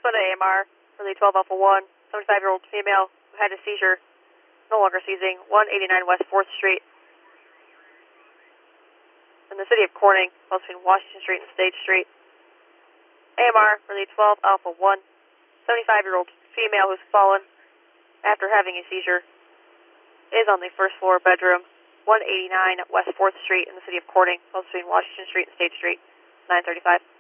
respond to AMR for the 12 Alpha 1, 75-year-old female who had a seizure, no longer seizing, 189 West 4th Street in the city of Corning, between Washington Street and State Street. AMR for the 12 Alpha 1, 75-year-old female who's fallen after having a seizure, is on the first floor bedroom, 189 West 4th Street in the city of Corning, between Washington Street and State Street, 935.